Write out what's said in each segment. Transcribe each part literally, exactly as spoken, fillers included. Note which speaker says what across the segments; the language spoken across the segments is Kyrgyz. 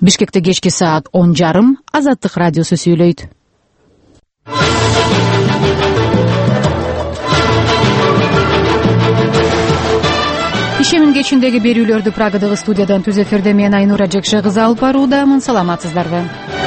Speaker 1: Бишкекте кечки саат он жарым Азаттык радиосу сүйлөйт. Ишемин кечиндеги берүүлөрдү Прагадагы студиядан түз эфирде мен Айнура Жекше кызы алып баруудамын. Саламатсыздарбы?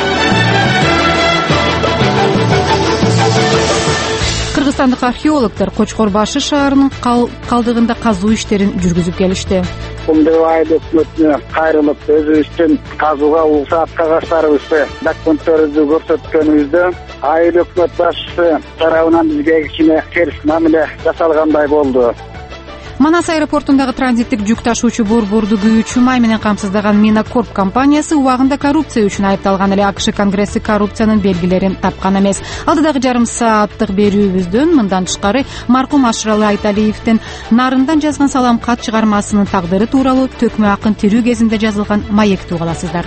Speaker 1: Кыргызстандык археологдор Кочкор Башы шаарынын калдыгында казуу иштерин жүргүзүп келишти.
Speaker 2: Кумдуу айыл өкмөтүнө кайрылып, өзүбүздүн казууга уруксаат кагаштарыбызды, документтерибизди көрсөткөнүбүздө айыл өкмөт башчысы тарабынан бизге кичине терс мамиле жасалгандай болду.
Speaker 1: Манас аэропортундагы транзиттик жүк ташуучу борборду күйүүчү май менен камсыздаган Минакорп компаниясы убагында коррупция үчүн айыпталган эле АКШ Конгресси коррупциянын белгилерин тапкан эмес. Алдыдагы жарым сааттык берүүбүздөн мындан тышкары маркум Ашыралы Айталиевдин Нарындан жазган салам кат чыгармасынын тагдыры тууралуу Төкмө акын тирүү кезинде жазылган маекти уга аласыздар.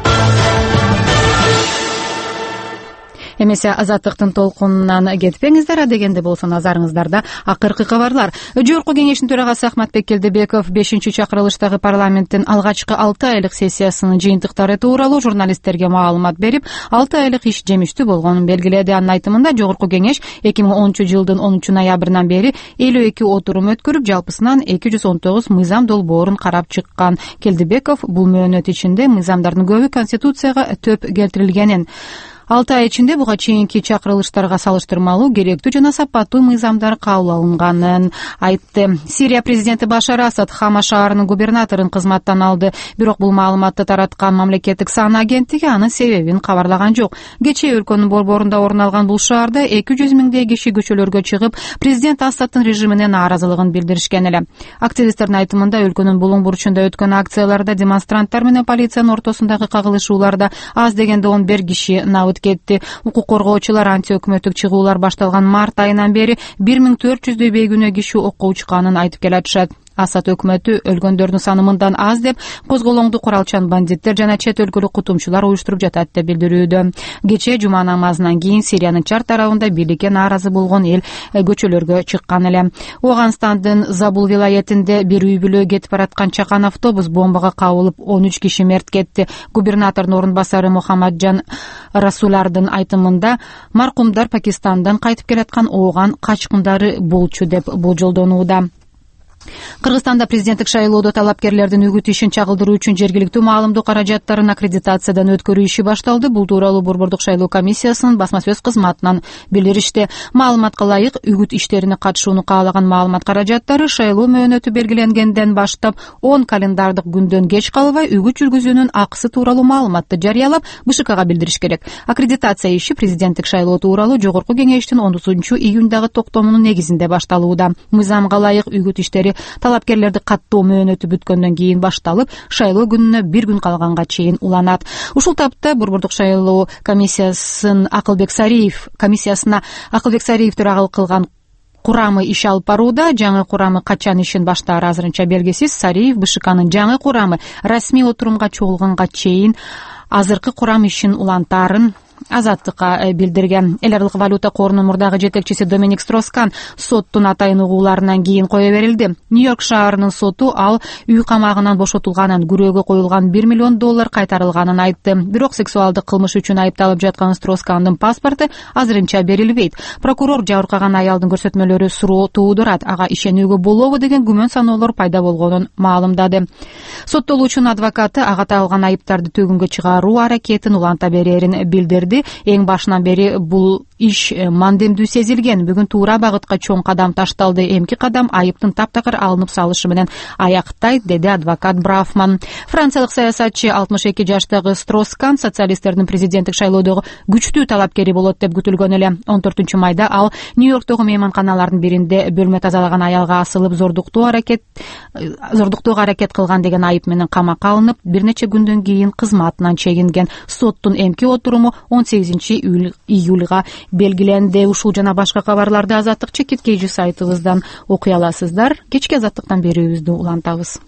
Speaker 1: Эмесе Азаттыктын толкунунан кетпеңиздер, дегенде болсо назарыңыздарда акыркы кабарлар. Жогорку кеңештин төрагасы Ахматбек Келдебеков бешинчи чакырылыштагы парламенттин алгачкы алты айлык сессиясынын жыйынтыктары тууралуу журналисттерге маалымат берип, алты айлык иш жемиштүү болгонун белгиледи. Анын айтымында жогорку кеңеш эки миң онунчу жылдын онунчу ноябрынан бери элүү эки отурум өткөрүп, жалпысынан эки жүз он тогуз мыйзам долбоорун карап чыккан. Келдебеков бул мөөнөт ичинде мыйзамдардын көбү конституцияга төп келтирилгенин, алты ай ичинде буга чейинки чакырылыштарга салыштырмалуу керектүү жана сапаттуу мыйзамдар кабыл алынганын айтты. Сирия президенти Башар Асад Хама шаарынын губернаторун кызматтан алды, бирок бул маалыматты тараткан мамлекеттик сан агенттиги анын себебин кабарлаган жок. Кечээ өлкөнүн борборунда орун алган бул шаарда эки жүз миңдей киши көчөлөргө чыгып, президент Асадтын режимине нааразылыгын билдиришкен эле. Активисттердин айтымында өлкөнүн булуң бурчунда өткөн акцияларда демонстранттар менен полициянын ортосундагы кагылышууларда аз дегенде он бир киши набыт кетти. Укук коргоочулар антиөкмөттүк чыгуулар башталган март айынан бери бир миң төрт жүздөй бейгүнөө киши окко учканын айтып келатышат. Асад өкмөтү өлгөндөрдүн саны мындан аз деп, козголоңду куралчан бандиттер жана чет өлкөлүк кутумчулар уюштуруп жатат деп билдирүүдө. Кечээ жума намазынан кийин Сириянын чар тарабында бийликке нааразы болгон эл көчөлөргө чыккан эле. Оганстандын Забул вилаятинде бир үй бүлө кетип бараткан чакан автобус бомбага кабылып, он үч киши мерт кетти. Губернатордун орун басары Мухаммаджан Расулардын айтымында маркумдар Пакистандан кайтып келаткан ооган качкындары болчу деп болжолдонууда. Кыргызстанда президенттик шайлоодо талапкерлердин үгүт ишин чагылдыруу үчүн жергиликтүү маалымдоо каражаттарын аккредитациядан өткөрүү иши башталды. Бул тууралуу Борбордук шайлоо комиссиясынын басма сөз кызматынан билдиришти. Маалыматка ылайык, үгүт иштерине катышууну каалаган маалымат каражаттары шайлоо мөөнөтү белгиленгенден баштап он календардык күндөн кеч калбай үгүт жүргүзүүнүн акысы тууралуу маалыматты жарыялап, БШКга билдириш керек. Аккредитация иши президенттик шайлоо тууралуу жогорку кеңештин онунчу июндагы токтомунун негизинде башталууда. Мыйзамга ылайык үгүт иштери талапкерлерди каттоо мөөнөтү бүткөндөн кийин башталып, шайлоо күнүнө бир күн калганга чейин уланат. Ушул тапта Борбордук шайлоо комиссиясын Акылбек Сариев комиссиясына Акылбек Сариев төрагылык кылган курамы иш алып барууда. Жаңы курамы качан ишин баштаары азырынча белгисиз. Сариев БШКнын жаңы курамы расмий отурумга чогулганга чейин азыркы курам ишин улантаарын Азаттыкка билдирген. Эл аралык валюта корунун мурдагы жетекчиси Доминик Строскан соттун атайын угууларынан кийин кое берилди. Нью-Йорк шаарынын соту ал үй камагынан бошотулганын, күрөөгө коюлган бир миллион доллар кайтарылганын айтты. Бирок сексуалдык кылмыш үчүн айыпталып жаткан Строскандын паспорту азырынча берилбейт. Прокурор жабыркаган аялдын көрсөтмөлөрү суроо туудурат, ага ишенүүгө болобу деген күмөн саноолор пайда болгонун маалымдады. Соттолуучунун адвокаты ага тагылган айыптарды төгүнгө чыгаруу аракетин уланта берерин билдирди. Эң башынан бери бул иш мандемдүү сезилген. Бүгүн туура багытка чоң кадам ташталды. Эмки кадам айыптын таптакыр алынып салышы менен аяктайт, деди адвокат Брафман. Франциялык саясатчы алтымыш эки жаштагы Строскан социалисттердин президенттик шайлоодогу күчтүү талапкери болот деп күтүлгөн эле. он төртүнчү майда ал Нью-Йорктогу мейманканалардын биринде бөлмө тазалаган аялга асылып зордуктоо аракет зордуктоого аракет кылган деген айып менен камакка алынып, бир нече күндөн кийин кызматынан чегинген. Соттун эмки отуруму он сегизинчи июлга белгиленди. Ушул жана башка кабарларды Азаттык чекит кейжи сайтыбыздан окуй аласыздар. Кечки Азаттыктан берүүбүздү улантабыз.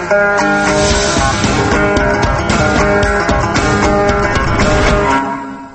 Speaker 1: Эми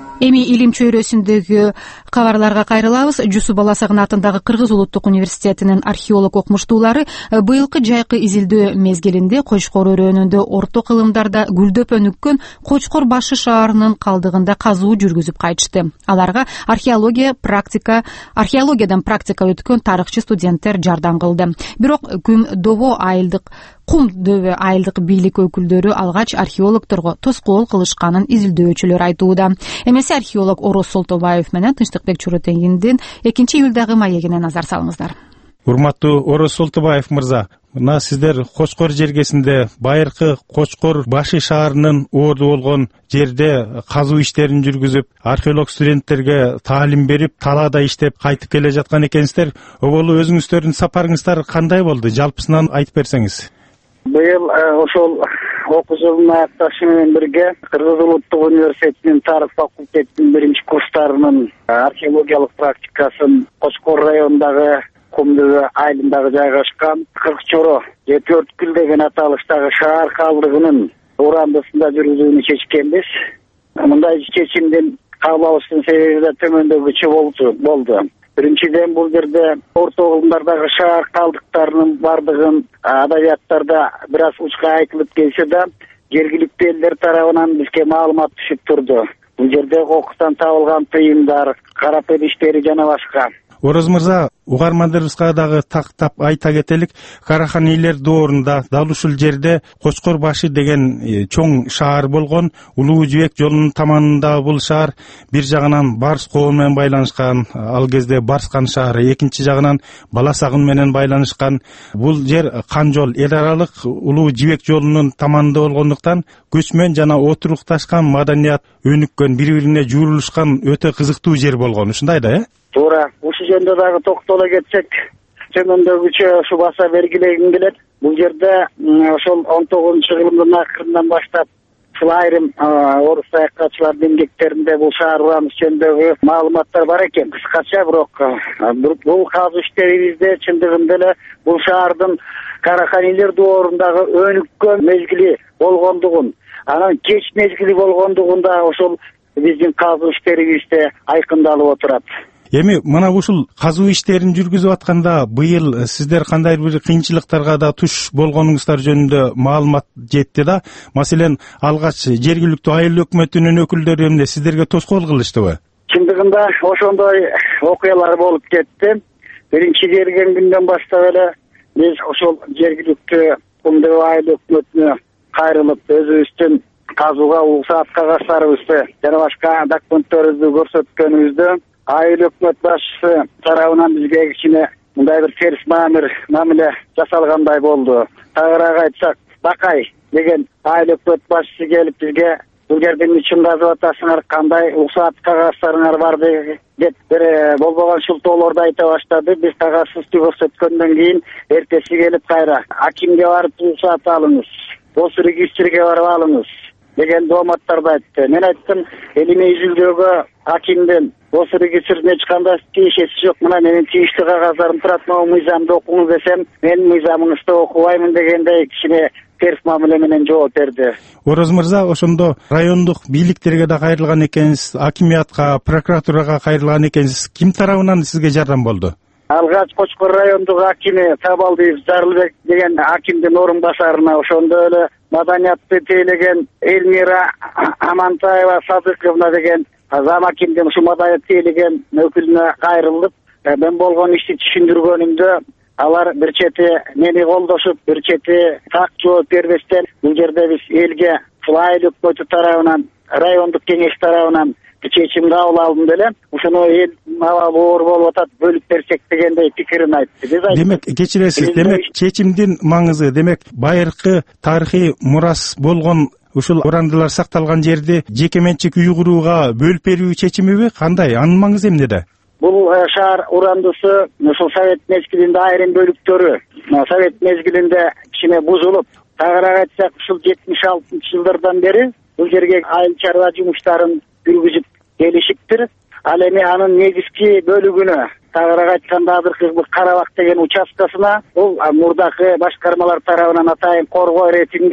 Speaker 1: илим чөйрөсүндөгү кабарларга кайрылабыз. Жусуп Баласагын атындагы Кыргыз улуттук университетинин археолог окумуштуулары быйылкы жайкы изилдөө мезгилинде Кочкор өрөөнүндө орто кылымдарда гүлдөп өнүккөн Кочкор башы шаарынын калдыгында казуу жүргүзүп кайтышты. Аларга археология практика археологиядан практика өткөн тарыхчы студенттер жардам кылды. Бирок күм добо айылдык Кум дөбө айылдык бийлик өкүлдөрү алгач археологторго тоскоол кылышканын изилдөөчүлөр айтууда. Эмесе археолог Ороз Солтобаев менен Тынчтыкбек Чуротеңиндин экинчи июлдагы маегине назар салыңыздар.
Speaker 3: Урматтуу Ороз Солтобаев мырза, мына сиздер Кочкор жергесинде байыркы Кочкор башы шаарынын орду болгон жерде казуу иштерин жүргүзүп, археолог студенттерге таалим берип, талаада иштеп кайтып келе жаткан экенсиздер. Оболу өзүңүздөрдүн сапарыңыздар кандай болду? Жалпысынан айтып берсеңиз.
Speaker 2: Быйыл ошол окуу жылын аякташы менен бирге Кыргыз улуттук университетинин тарых факультетинин биринчи курстарынын археологиялык практикасын Кочкор районундагы Кумдөбө айылындагы жайгашкан кырк чоро жети өрткүл деген аталыштагы шаар калдыгынын урандысында жүргүзүүнү чечкенбиз. Мындай чечимдин кабыл алыштын себеби да төмөндөгүчө болду. Биринчиден, бул жерде орто кылымдардагы шаар калдыктарынын бардыгын адабияттарда бир аз учка айтылып келсе да, жергиликтүү элдер тарабынан бизге маалымат түшүп турду. Бул жерде кокустан табылган тыйымдар, карап идиштери жана башка.
Speaker 3: Ороз мырза, угармандарыбызга дагы тактап айта кетелик, Карахан Илер доорунда дал ушул жерде Кочкор башы деген чоң шаар болгон. Улуу Жибек жолунун таманында бул шаар бир жагынан Барс коом менен байланышкан, ал кезде Барскан шаары, экинчи жагынан Баласагын менен байланышкан. Бул жер кан жол, эл аралык Улуу Жибек жолунун таманында болгондуктан көчмөн жана отурукташкан маданият өнүккөн, бири-бирине жуурулушкан өтө кызыктуу жер болгон. Ушундай да, э?
Speaker 2: Туура, ушул жөнүндө дагы токтоло кетсек, төмөндөгүчө ушу баса бергилегим келет. Бул жерде ошол он тогузунчу кылымдын акырынан баштап ушул айрым орус саякатчылардын эмгектеринде бул шаар урамыз жөнүндөгү маалыматтар бар экен. Кыскача, бирок бул казуу иштерибизде чындыгында эле бул шаардын Карахан Илер доорундагы өнүккөн мезгили болгондугун, анан кеч мезгили болгондугун да ошол биздин казуу иштерибизде айкындалып отурат.
Speaker 3: Эми мына ушул казуу иштерин жүргүзүп атканда быйыл сиздер кандай бир кыйынчылыктарга да туш болгонуңуздар жөнүндө маалымат жетти да. Маселен, алгач жергиликтүү айыл өкмөтүнүн өкүлдөрү эмне сиздерге тоскоол кылыштыбы?
Speaker 2: Чындыгында ошондой окуялар болуп кетти. Биринчи келген күндөн баштап эле биз ошол жергиликтүү Кумдөбө айыл өкмөтүнө кайрылып, өзүбүздүн казууга уруксат кагаштарыбызды жана башка документтерибизди көрсөткөнүбүздө айыл өкмөт башчысы тарабынан бизге кичине мындай бир терс мамиле жасалгандай болду. Тагыраак айтсак, Бакай деген айыл өкмөт башчысы келип бизге бул жердин үчүн казып атасыңар, кандай уруксат кагаштарыңар бар деп бир болбогон шылтоолорду айта баштады. Биз кагазсыз көрсөткөндөн кийин эртеси келип кайра акимге барып уруксат алыңыз, бос регистрге барып алыңыз деген дооматтарды айтты. Мен айттым, элиме изилдөөгө акимден бос регистрине эч кандай тиешеси жок. Мына менин тийиштүү кагаздарым турат, могу мыйзамды окуңуз десем, мен мыйзамыңызды окубаймын дегендей кичине терс мамиле менен жооп берди.
Speaker 3: Ороз мырза, ошондо райондук бийликтерге да кайрылган экенсиз, акимиятка, прокуратурага кайрылган экенсиз. Ким тарабынан сизге жардам болду?
Speaker 2: Алгач Кочкор райондук акими Табалдиев Зарылбек деген акимдин орун басарына, ошондо эле маданиятты тейлеген Элмира Амантаева Садыковна деген зам акимдин ушу маданият тейлеген өкүлүнө кайрылып, мен болгон ишти түшүндүргөнүмдө алар бир чети мени колдошуп, бир чети так жооп бербестен, бул жерде биз элге айыл өкмөтү тарабынан, райондук кеңеш тарабынан чечим кабыл алдым деле, ошону эл мага оор болуп атат, бөлүп берсек дегендей пикирин айтты.
Speaker 3: Демек, кечиресиз, демек чечимдин маңызы, демек байыркы тарыхый мурас болгон ушул урандылар сакталган жерди жеке менчик уйгурууга бөлүп берүү чечимиби? Кандай? Анын маңызы эмнеде?
Speaker 2: Бул шаар урандысы ушул совет мезгилинде айрым бөлүктөрү совет мезгилинде кичине бузулуп, тагыраак айтсак, ушул жетимиш алтынчы жылдардан бери бул жерге айыл чарба жумуштарын жүргүзүп келишиптир. Ал эми анын негизги бөлүгүнө, тагыраак айтканда азыркы Карабак деген участкасына бул мурдакы башкармалар тарабынан атайын коргоо иретинде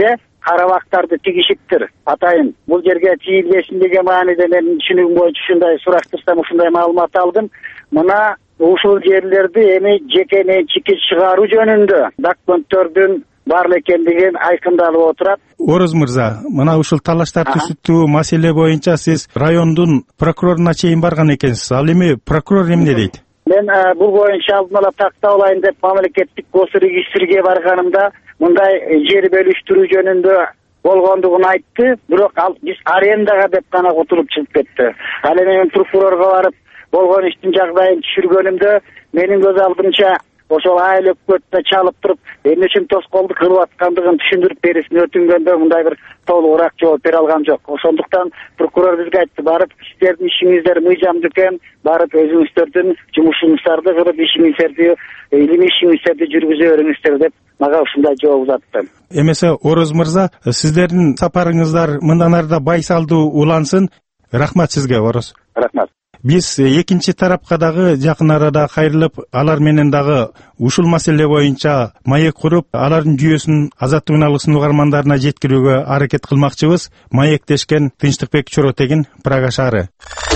Speaker 2: карабактарды тигишиптир. Атайын бул жерге тийилбесин деген мааниде менин түшүнүгүм боюнча ушундай сураштырсам ушундай маалымат алдым. Мына ушул жерлерди эми жеке менчикке чыгаруу жөнүндө документтөрдүн бар экендигин айкындалып отурат.
Speaker 3: Ороз мырза, мына ушул талаш тартышуу маселе боюнча сиз райондун прокуроруна чейин барган экенсиз. Ал эми прокурор эмне дейт?
Speaker 2: Мен бул боюнча алдын ала такталайын деп мамлекеттик госрегистрге барганымда мындай жер бөлүштүрүү жөнүндө болгондугун айтты. Бирок ал биз арендага деп гана кутулуп чыгып кетти. Ал эми мен прокурорго барып болгон иштин жагдайын түшүргөнүмдө менин көз алдымча ошол айыл өкмөтүнө чалып туруп эмне үчүн тоскоолдук кылып аткандыгын түшүндүрүп берисин өтүнгөндө мындай бир толугураак жооп бере алган жок. Ошондуктан прокурор бизге айтты, барып сиздердин ишиңиздер мыйжамдуу экен, барып өзүңүздөрдүн жумушуңуздарды кылып ишиңиздерди, илимий ишиңиздерди жүргүзө бериңиздер деп мага ушундай жооп узатты.
Speaker 3: Эмесе Ороз мырза, сиздердин сапарыңыздар мындан арда байсалдуу улансын. Рахмат сизге, Ороз.
Speaker 2: Рахмат.
Speaker 3: Биз экинчи тарапка дагы жакын арада кайрылып, алар менен дагы ушул маселе боюнча маек куруп, алардын жүйөсүн Азаттык үналыгынын угармандарына жеткирүүгө аракет кылмакчыбыз. Маектешкен Тынчтыкбек Чоротегин, Прага шаары.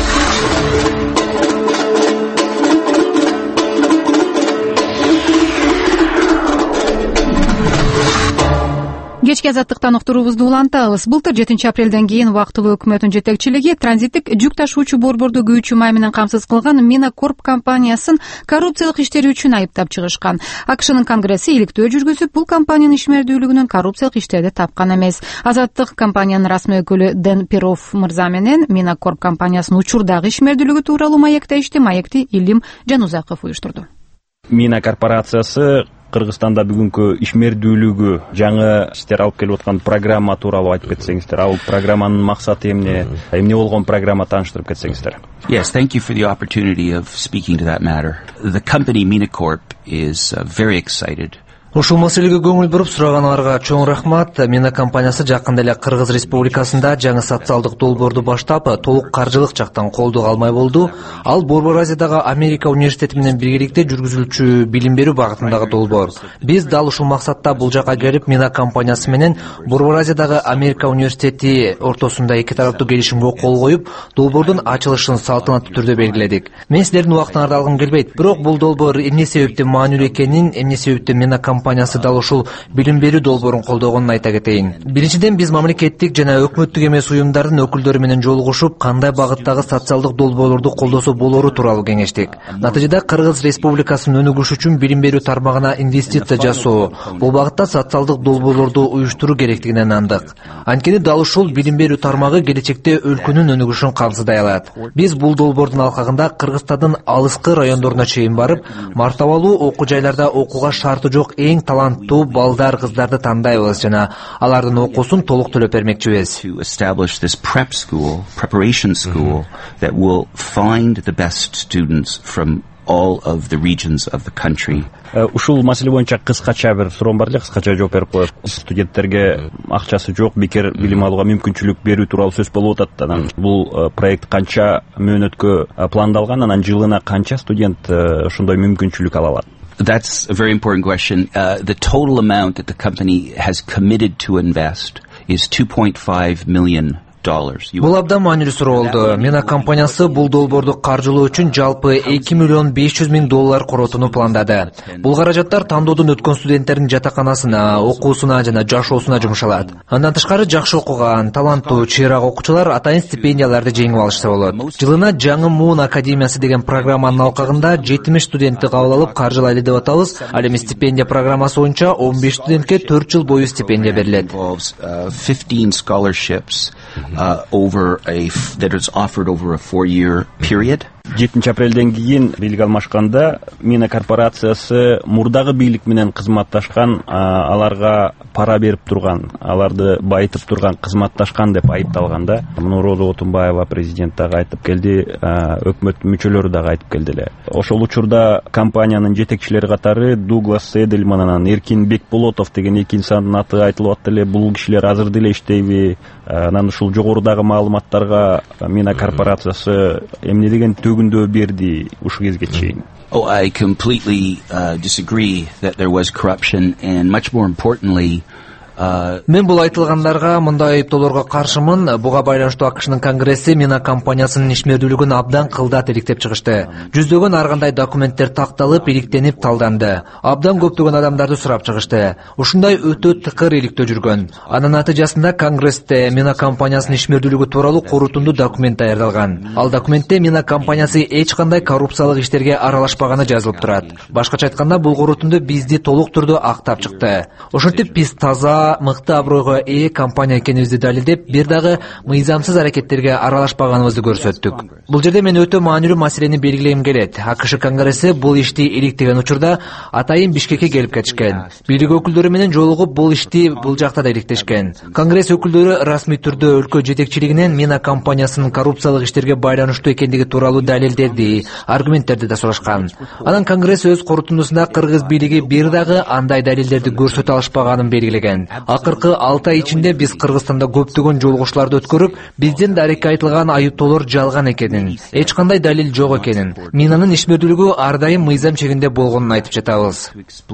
Speaker 1: Кечки азаттыктан уктуруубузду улантабыз. Былтыр жетинчи апрелден кийин убактылуу өкмөттүн жетекчилиги транзиттик жүк ташуучу борборду күйүүчү май менен камсыз кылган Минакорп компаниясын коррупциялык иштери үчүн айыптап чыгышкан. АКШнын конгресси иликтөө жүргүзүп, бул компаниянын ишмердүүлүгүнөн коррупциялык иштерди тапкан эмес. Азаттык компаниянын расмий өкүлү Дэн Перов мырза менен Минакорп компаниясынын учурдагы ишмердүүлүгү тууралуу маектешти. Маекти Илим Жанузаков уюштурду.
Speaker 4: Мина корпорациясы Кыргызстанда бүгүнкү ишмердүүлүгү, жаңы иштер алып келип аткан программа тууралуу айтып кетсеңиздер. Ал программанын максаты эмне? Эмне болгон программа тааныштырып кетсеңиздер.
Speaker 5: Yes, thank you for the opportunity of speaking to that matter. The company Minacorp is uh, very excited.
Speaker 6: Ушул маселеге көңүл буруп сураганыңарга чоң рахмат. Мина компаниясы жакында эле Кыргыз Республикасында жаңы социалдык долбоорду баштап, толук каржылык жактан колдоо алмай болду. Ал Борбор Азиядагы Америка университети менен биргеликте жүргүзүлчү билим берүү багытындагы долбоор. Биз дал ушул максатта бул жака келип, Мина компаниясы менен Борбор Азиядагы Америка университети ортосунда эки тараптуу келишимге кол коюп, долбоордун ачылышын салтанаттуу түрдө белгиледик. Мен силердин убактыңарды алгым келбейт, бирок бул долбоор эмне себептен маанилүү экенин, эмне себептен Мина компаниясы дал ушул билим берүү долбоорун колдогонун айта кетейин. Биринчиден, биз мамлекеттик жана өкмөттүк эмес уюмдардын өкүлдөрү менен жолугушуп, кандай багыттагы социалдык долбоорлорду колдосо болору тууралуу кеңештик. Натыйжада Кыргыз Республикасынын өнүгүшү үчүн билим берүү тармагына инвестиция жасоо, бул багытта социалдык долбоорлорду уюштуруу керектигине инандык. Анткени дал ушул билим берүү тармагы келечекте өлкөнүн өнүгүшүн камсыздай алат. Биз бул долбоордун алкагында Кыргызстандын алыскы райондоруна чейин барып, мартабалуу окуу жайларда окууга шарты жок эң таланттуу балдар, кыздарды тандайбыз жана алардын окуусун толук төлөп бермекчибиз.
Speaker 5: To establish this prep school, preparation school that will find the best students from all of the regions of the country.
Speaker 4: Ушул маселе боюнча кыскача бир суроом бар эле, кыскача жооп берип коет. Студенттерге акчасы жок, бекер билим алууга мүмкүнчүлүк берүү тууралуу сөз болуп атат. Анан бул проект канча мөөнөткө пландалган, анан жылына канча студент ошондой мүмкүнчүлүк ала алат?
Speaker 5: That's a very important question. Uh, the total amount that the company has committed to invest is two point five million dollars.
Speaker 6: Бул абдан маанилүү суроо болду. Мина компаниясы бул долбоорду каржылоо үчүн жалпы эки миллион беш жүз миң доллар коротууну пландады. Бул каражаттар тандоодон өткөн студенттердин жатаканасына, окуусуна жана жашоосуна жумшалат. Андан тышкары жакшы окуган, таланттуу, чыйраак окуучулар атайын стипендияларды жеңип алышса болот. Жылына жаңы Муун академиясы деген программанын алкагында жетимиш студентти кабыл алып каржылайлы деп атабыз. Ал эми стипендия программасы боюнча он беш студентке төрт жыл бою стипендия берилет.
Speaker 5: fifteen scholarships Uh, over a f- that is offered over a four-year period.
Speaker 4: жетинчи апрелден кийин бийлик алмашканда Мина корпорациясы мурдагы бийлик менен кызматташкан, аларга пара берип турган, аларды байытып турган, кызматташкан деп айыпталганда, муну Роза Отунбаева президент дагы айтып келди, өкмөт мүчөлөрү дагы айтып келди эле. Ошол учурда компаниянын жетекчилери катары Дуглас Седельман, анан Эркин Бекболотов деген эки инсандын аты айтылып атты эле. Бул кишилер азыр деле иштейби? Анан ушул жогорудагы маалыматтарга Мина корпорациясы эмне деген төгүндөө берди ушул кезге чейин?
Speaker 5: Oh, I completely uh, disagree that there was corruption, and much more importantly,
Speaker 6: Мен бул айтылгандарга, мындай айыптоолорго каршымын. Буга байланыштуу АКШнын Конгресси Мина компаниясынын ишмердүүлүгүн абдан кылдат иликтеп чыгышты. Жүздөгөн ар кандай документтер такталып, иликтенип талданды. Абдан көптөгөн адамдарды сурап чыгышты. Ушундай өтө тыкыр иликтөө жүргөн. Анын натыйжасында Конгрессте Мина компаниясынын ишмердүүлүгү тууралуу корутундуу документ даярдалган. Ал документте Мина компаниясы эч кандай коррупциялык иштерге аралашпаганы жазылып турат. Башкача айтканда, бул корутунду бизди толук түрдө актап чыкты. Ошентип биз таза, мыкты абройго ээ компания экенибизди далилдеп, бир дагы мыйзамсыз аракеттерге аралашпаганыбызды көрсөттүк. Бул жерде мен өтө маанилүү маселени белгилегим келет. АКШ Конгресси бул ишти иликтеген учурда атайын Бишкекке келип кетишкен. Бийлик өкүлдөрү менен жолугуп бул ишти бул жакта да иликтешкен. Конгресс өкүлдөрү расмий түрдө өлкө жетекчилигинен Мина компаниясынын коррупциялык иштерге байланыштуу экендиги тууралуу далилдерди, аргументтерди да сурашкан. Анан Конгресс өз корутундусунда кыргыз бийлиги бир дагы андай далилдерди көрсөтө алышпаганын белгилеген. Акыркы алты ай ичинде биз Кыргызстанда көптөгөн жолугушларды өткөрүп, биздин дарекке айтылган айыптоолор жалган экенин, эч кандай далил жок экенин, Минанын ишмердүүлүгү ар дайым мыйзам чегинде болгонун айтып жатабыз.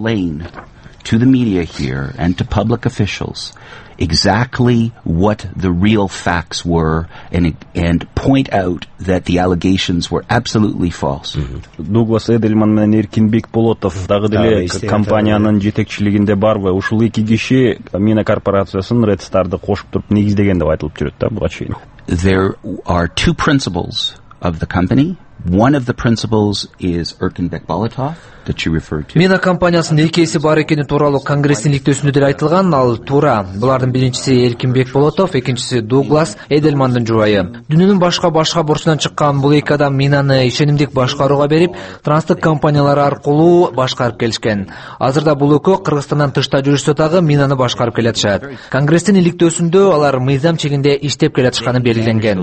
Speaker 5: To the media here and to public officials exactly what the real facts were and and point out that the allegations were absolutely false.
Speaker 4: Дуглас Эдельман менен Эркинбек Болотов дагы деле компаниянын жетекчилигинде барбы? Ушул эки киши Мина корпорациясын Red Star'ды кошуп туруп негиздеген деп айтылып жүрөт да буга чейин.
Speaker 5: There are two principles of the company. One of the principles is Erkinbek Bolotov that you referred to.
Speaker 6: Мина компаниясынын эки эси бар экени тууралуу Конгресстин иликтөөсүндө деле айтылган, ал туура. Булардын биринчиси Эркинбек Болотов, экинчиси Дуглас Эдельмандын жубайы. Дүйнөнүн башка башка бурчунан чыккан бул эки адам Минаны ишенимдик башкарууга берип, транспорт компаниялары аркылуу башкарып келишкен. Азырда бул экөө Кыргызстандан тышта жүрүшсө дагы Минаны башкарып келатышат. Конгресстин иликтөөсүндө алар мыйзам чегинде иштеп келатышканы белгиленген.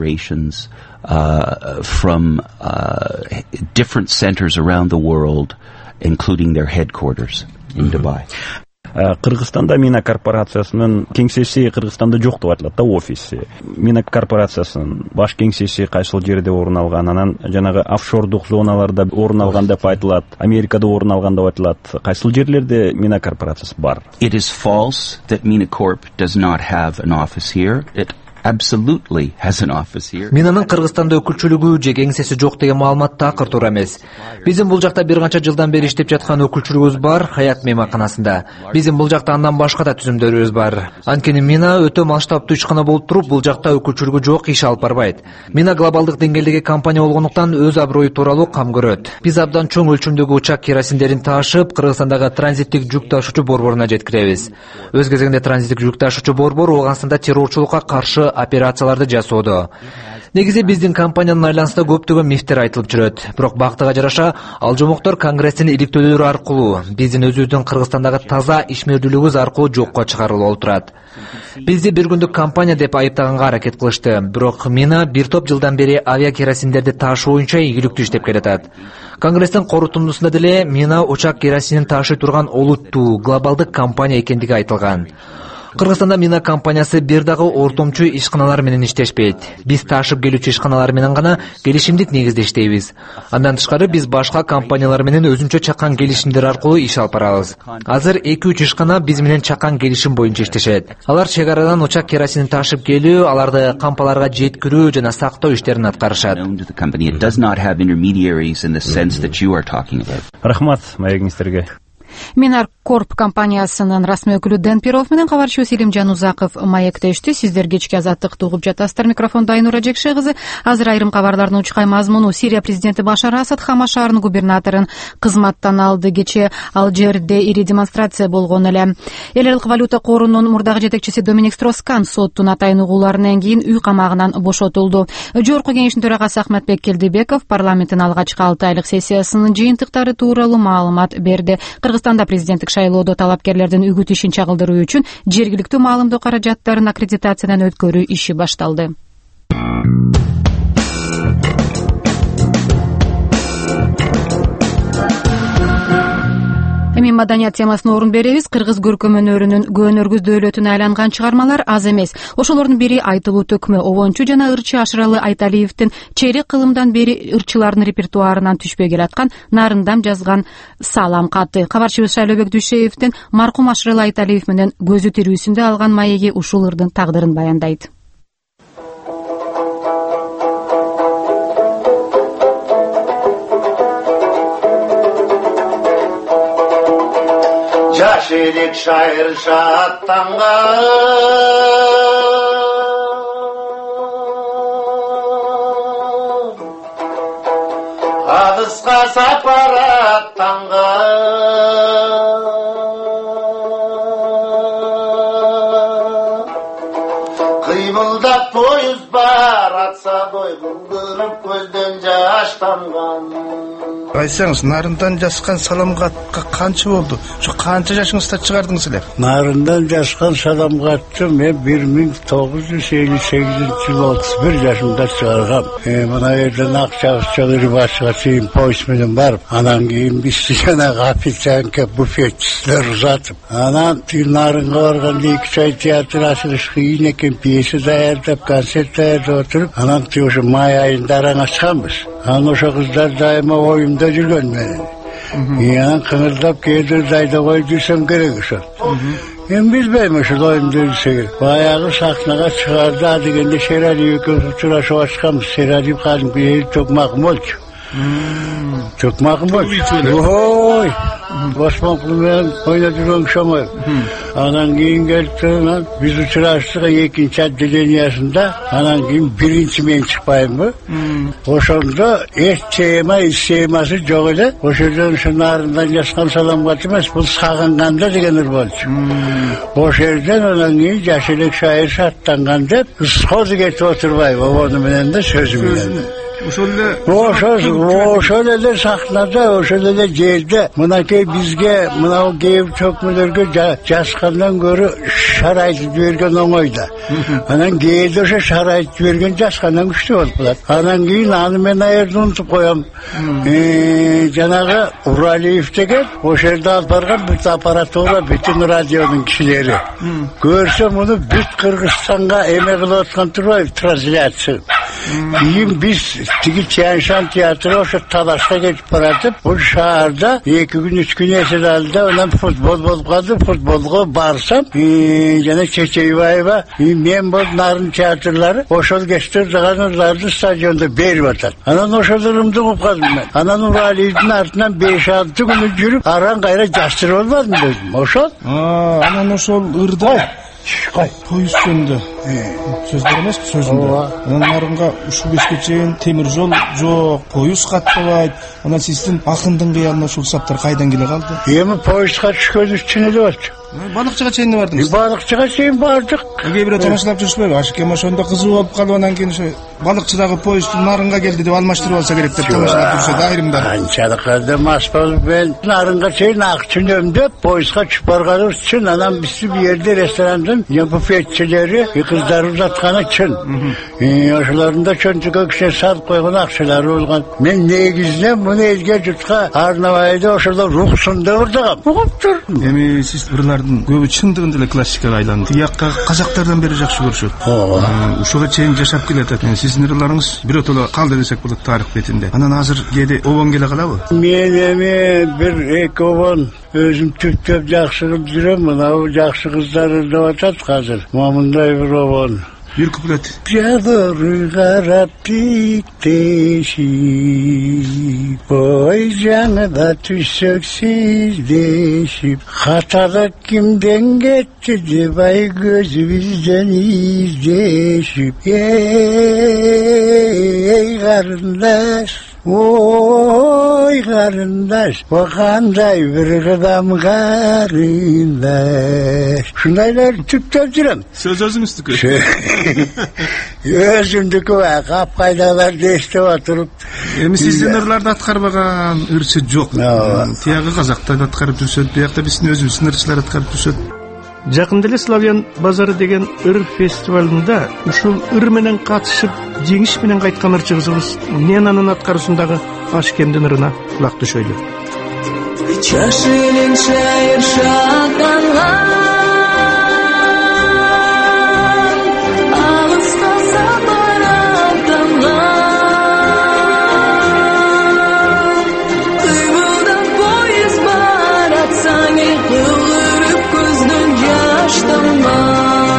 Speaker 5: Uh, from uh, different centers around the world, including their headquarters in Dubai.
Speaker 4: Кыргызстанда Мина корпорациясынын кеңсеси Кыргызстанда жок деп айтылат да, офиси. Мина корпорациясынын баш кеңсеси кайсыл жерде орун алган, анан жанагы офшордук зоналарда орун алган деп айтылат, Америкада орун алган деп айтылат. Кайсыл жерлерде Мина корпорациясы бар?
Speaker 5: It is false that Mina Corp does not have an office here. It absolutely has an office here.
Speaker 6: Минанын Кыргызстанда өкүлчүлүгү же кеңсеси жок деген маалымат такыр туура эмес. Биздин бул жакта бир канча жылдан бери иштеп жаткан өкүлчүлүгүбүз бар, Хаят мейманканасында. Биздин бул жакта андан башка да түзүмдөрүбүз бар. Анткени Мина өтө масштабтуу ишкана болуп туруп, бул жакта өкүлчүлүгү жок иш алып барбайт. Мина глобалдык деңгээлдеги компания болгондуктан өз аброю тууралуу кам көрөт. Биз абдан чоң өлчөмдөгү учак керосиндерин ташып, Кыргызстандагы транзиттик жүк ташуучу борборуна жеткиребиз. Өз кезегинде транзиттик жүк ташуучу борбор Ооганстанда террорчулукка каршы операцияларды жасоодо. Негизи биздин компаниянын айланасында көптөгөн мифтер айтылып жүрөт. Бирок бактыга жараша ал жомоктор Конгресстин иликтөөлөрү аркылуу, биздин өзүбүздүн Кыргызстандагы таза ишмердүүлүгүбүз аркылуу жокко чыгарылып олтурат. Бизди бир күндүк компания деп айыптаганга аракет кылышты. Бирок Мина бир топ жылдан бери авиа керосиндерди ташуу боюнча ийгиликтүү иштеп келатат. Конгресстин корутундусунда деле Мина учак керосинин ташый турган олуттуу глобалдык компания экендиги айтылган. Кыргызстанда Мина компаниясы бир дагы ортомчу ишканалар менен иштешпейт. Биз ташып келүүчү ишканалар менен гана келишимдик негизде иштейбиз. Андан тышкары биз башка компаниялар менен өзүнчө чакан келишимдер аркылуу иш алып барабыз. Азыр эки үч ишкана биз менен чакан келишим боюнча иштешет. Алар чек арадан учак керосинин ташып келүү, аларды кампаларга жеткирүү жана сактоо иштерин аткарышат.
Speaker 4: Рахмат маегиңиздерге.
Speaker 1: Мина Корп компаниясынын расмий өкүлү Дэн Перов менен кабарчы Селимжан Узаков маектешти. Сиздер кечки азаттыкты угуп жатасыздар. Микрофондо Айнура Жекше кызы. Азыр айрым кабарлардын учкай мазмуну: Сирия президенти Башар Асад Хама шаарынын губернаторун кызматтан алды. Кечээ ал жерде ири демонстрация болгон эле. Эл аралык валюта корунун мурдагы жетекчиси Доминик Строскан соттун атайын угууларынан кийин үй камагынан бошотулду. Жогорку кеңештин төрагасы Ахматбек Келдибеков парламенттин алгачкы алты айлык сессиясынын жыйынтыктары тууралуу маалымат берди. Кыргызстанда президенттик шайлоодо талапкерлердин үгүт ишин чагылдыруу үчүн жергиликтүү маалымдоо каражаттарын аккредитациядан өткөрүү иши башталды. Эми маданият темасына орун беребиз. Кыргыз көркөм өнөрүнүн көөнөргүз дөөлөтүнө айланган чыгармалар аз эмес. Ошолордун бири Айтылуу төкмө обончу жана ырчы Ашыралы Айталиевдин чейрек кылымдан бери ырчылардын репертуарынан түшпөй келаткан Нарындам жазган салам каты. Кабарчыбыз Шайлообек Дүйшеевдин маркум Ашыралы Айталиев менен көзү тирүүсүндө алган маеги ушул ырдын тагдырын баяндайт.
Speaker 7: Жаш элек шайыр шаттанган, адыска сапар аттанган, кыймылдап поезд баратса бойгун көрүп көздөн жаш тамган.
Speaker 8: Айтсаңыз, Нарындан жазган салам катка канча болду? Ошо канча жашыңызда чыгардыңыз эле?
Speaker 9: Нарындан жазган салам катты мен бир миң тогуз жүз элүү сегизинчи жылы отуз бир жашымда чыгаргам. Мына жерден Акчабыч башыга чейин поезд менен барып, анан кийин биз жанагы официантка буфетчилер узатып, анан Нарынга барганда эки үч ай театр ачылыш кыйын экен, пьеса даярдап, концерт даярдап отуруп, анан ошо май айында араң ачканбыз. Анан ошо кыздар дайыма оюмда жүргөн менен. Анан кыңырдап кээде жайда коюп жүрсөм керек ошо. Мен билбейм ошол оюмда жүрсө керек. Баягы сахнага чыгарда дегенде Шералиев экөөбүз учурашып ачканбыз. Шералиев кадимки эл токмакым болчу. Токмакым болчу. Ой, Осмон кулу менен ойноп жүргөн киши. Анан кийин келип анан биз учураштык экинчи отделениясында, анан кийин биринчи мен чыкпаймынбы? Ошондо эч тема, эч темасы жок эле. Ошол ошо Нарындан жазган салам кат эмес, бул Сагынганда деген ыр болчу. Ошол жерден анан кийин жаш элек шайыр шаттанган деп схозу кетип отурбайбы, обону менен да сөзү менен.
Speaker 8: Ошол эле
Speaker 9: ошол эле сахнада, ошол эле жерде мынакей бизге мынау кээ чөкмөлөргө жазгандан көрө шар айтып жиберген оңой да. Анан кээде ошо шар айтып жиберген жазгандан күчтүү болуп калат. Анан кийин аны мен аерди унутуп коем. Жанагы Уралиев деген ошол жерде алып барган бүт аппаратура, бүтүн радионун кишилери. Көрсө муну бүт Кыргызстанга эме кылып аткан турбайбы, трансляция. Кийин биз тиги Чианшан театры ошо талашка кетип баратып, бул шаарда эки күн үч күн эсер алды, анан футбол болуп калды. Футболго барсам, жана Чечейбаева, мен бул Нарын театрлары ошол кечтер жаганларды стадиондо берип атат. Анан ошол ырымды угуп калдым мен. Анан Уралиевдин артынан беш алты күн жүрүп, аран кайра жаштырып албадым дедим. Ошол.
Speaker 8: Анан ошол ырда поезд жөнүндө сөздөр эмес, сөзүндө. Анан Нарынга ушул кечке чейин темир жол жок, поезд каттабайт. Анан сиздин акындын кыялына ушул саптар кайдан келе калды?
Speaker 9: Эми поездга түшкөнүбүз чын эле болчу.
Speaker 8: Балыкчыга чейин бардыңыз?
Speaker 9: Балыкчыга чейин бардык.
Speaker 8: Кээ бирөө тамашалап жүрүшпөйбү? Ашыкем ошондо кызык болуп калып, анан кийин ошо балыкчыдагы поезд Нарынга келди деп алмаштырып алса керек деп тамашалап жүрүшөт айрымдар.
Speaker 9: Анчалык эле мас болуп мен Нарынга чейин акча үнөмдөп поездга түшүп барганыбыз чын. Анан биздин бу жерде ресторандын буфетчилери кыздары узатканы чын. Ошолордун да чөнтүккө кичине салып койгон акчалары болгон. Мен негизинен муну элге журтка арнабайды ошолор рухсунда ырдагам. Угуп тур.
Speaker 8: Эми сиз ырлардын көбү чындыгында эле классикага айланды. Тиякка казактардан бери жакшы көрүшөт. Ушуга чейин жашап келатат. Сиздин ырларыңыз биротоло калды десек болот тарых бетинде. Анан азыр кээде обон келе калабы?
Speaker 9: Мен эми бир эки обон өзүм түптөп жакшы кылып жүрөм. Мына жакшы кыздар ырдап атат азыр. Мамындай бир обон.
Speaker 8: Bir kuplet.
Speaker 9: Yağdır karap dikteşip, oy canı da tüsöksüz deşip, hatalık kimden gitti vay gözümüzden izleşip, ey karındaş, oy karındaş, o kanday bir kıdam karındaş. Şundaylar tüptep жүрем.
Speaker 8: Söz özünüzdükü.
Speaker 9: Özümdükü var, kapkaydalarda eşte oturup.
Speaker 8: Emi sizdin ırlarda atkarbagан ырчы жок. Тиягы казактар аткарып жүрсөт, биякта биздин өзүбүздүн ырчылар аткарып жүрсөт. Жакында эле Славян базары деген ыр фестивалында ушул ыр менен катышып, жеңиш менен кайткан ырчы кызыбыз Ненанын аткаруусундагы Ашкемдин ырына кулак түшөйлү.
Speaker 10: Чашылен шайыр шаттанған алысқа сапар аттанған қимылдап пойыз баратсаң ел қылғырып көздің жаш тамған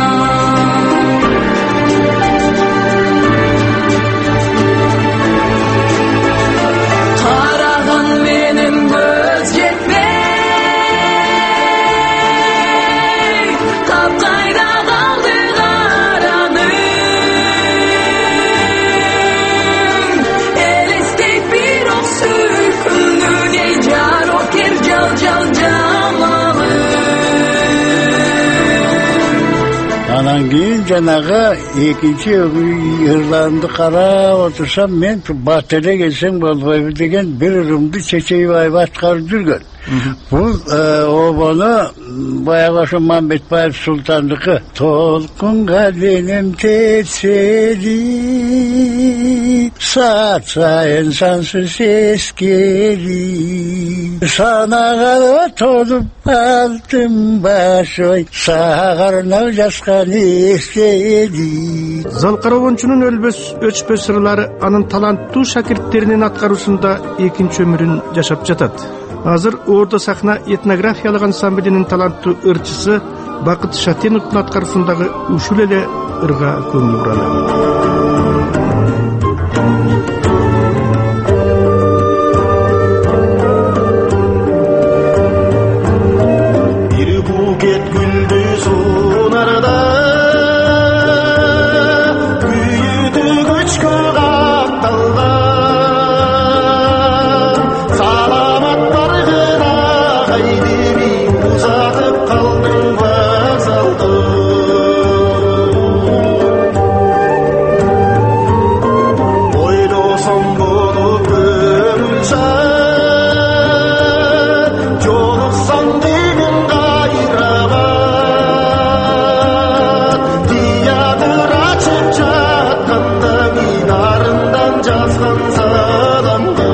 Speaker 9: Анан кийин жанагы экинчи ырланды карап отурсам мен бат эле келсең болбойбу деген бир ырымды Чечейбаев аткарып жүргөн. Бул обону баягы ошо Мамбетбаев султандыкы толкунга денем тесели саат сайын сансыз эскери санагалып толуп калдым башой сагарнап жазган эскери.
Speaker 8: Залкар обончунун өлбөс өчпөс ырлары анын таланттуу шакирттеринин аткаруусунда экинчи өмүрүн жашап жатат. Азыр Ордо сахна этнографиялык ансамблинин таланттуу ырчысы Бакыт Шатеновдун аткаруусундагы ушул эле ырга көңүл буралы.
Speaker 7: Бир букет гүлдү сунарда күйүтү көчкө капталган саламат баргына кайдыми узатып калдым вокзалда. Ойлосом болуп көңүлжан жолуксам деген кайрабат театр ачып жатканда мен арындан жазган саламды.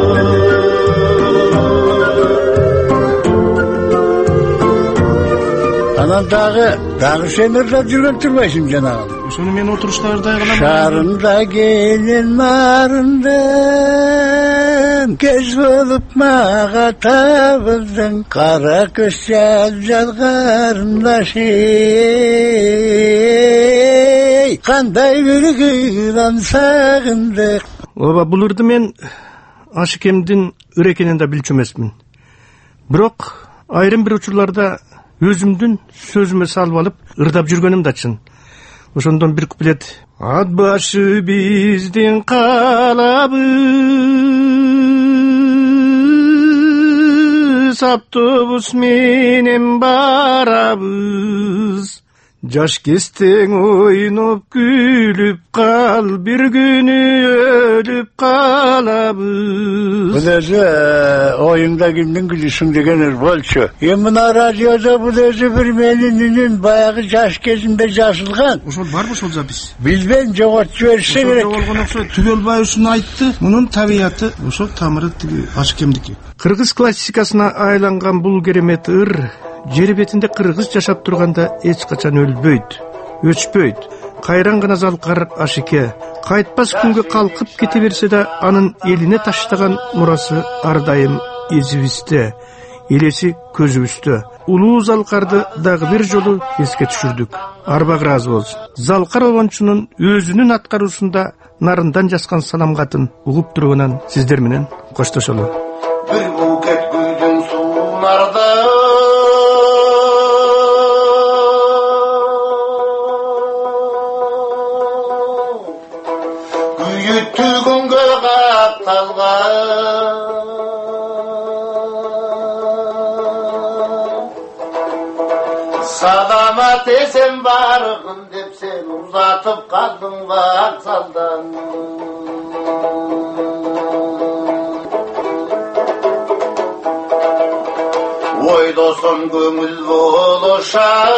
Speaker 9: Анан дагы дагы сен ырлап жүргөн турбайсың жанагы.
Speaker 8: Ошону мен отуруштарда кылам.
Speaker 9: Шарында келин нарындан кез болуп мага табылдың кара көз жал карындаш эй кандай бир кыйлам сагындык.
Speaker 8: Ооба, бул ырды мен Ашикемдин ыр экенин да билчү эмесмин. Бирок айрым бир учурларда өзүмдүн сөзүмө салып алып ырдап жүргөнүм да чын. Ошондон бир куплет: ат башы биздин калабыз, автобус менен барабыз, жаш кестең ойноп күлүп кал, бир күнү өлүп калабыз.
Speaker 9: Бул өзү оюңда кимдин күлүсүң деген ыр болчу. Эми мына радиодо бул өзү бир менин үнүм баягы жаш кезимде жазылган.
Speaker 8: Ошол барбы ошол запись?
Speaker 9: Билбейм, жоготуп жиберсе керек.
Speaker 8: Ошол болгон окшойт. Түгөлбаевдин айтты. Мунун табияты ошол тамыры тиги Ашикемдики. Кыргыз классикасына айланган бул керемет ыр жер бетинде кыргыз жашап турганда эч качан өлбөйт, өчпөйт. Кайран гана Залкар Ашике кайтпас күнгө калкып кете берсе да, анын элине таштаган мурасы ар дайым эзибизде, элеси көзүбүздө. Улуу Залкарды дагы бир жолу эске түшүрдүк. Арбак ыраазы болсун. Залкар обончунун өзүнүн аткаруусунда нарындан жазган салам катын угуп турганан сиздер менен коштошолу.
Speaker 7: Бир букет гүлдүн сунарда күйүттүгөнгө капталган саламат эсен баргын деп сен узатып калдың вокзалдан. Ойлосом көңүл болушат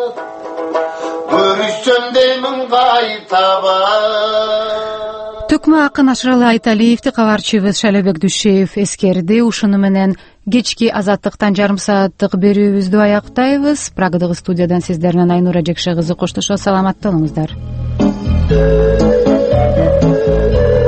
Speaker 7: көрүшсөм деймин кайтабат.
Speaker 1: чыкма акын Ашыралы Айталиевди кабарчыбыз Шалебек Дүйшеев эскерди. Ушуну менен кечки Азаттыктан жарым сааттык берүүбүздү аяктайбыз. Прагадагы студиядан сиздерден Айнура Жекше кызы коштошот. Саламатта болуңуздар.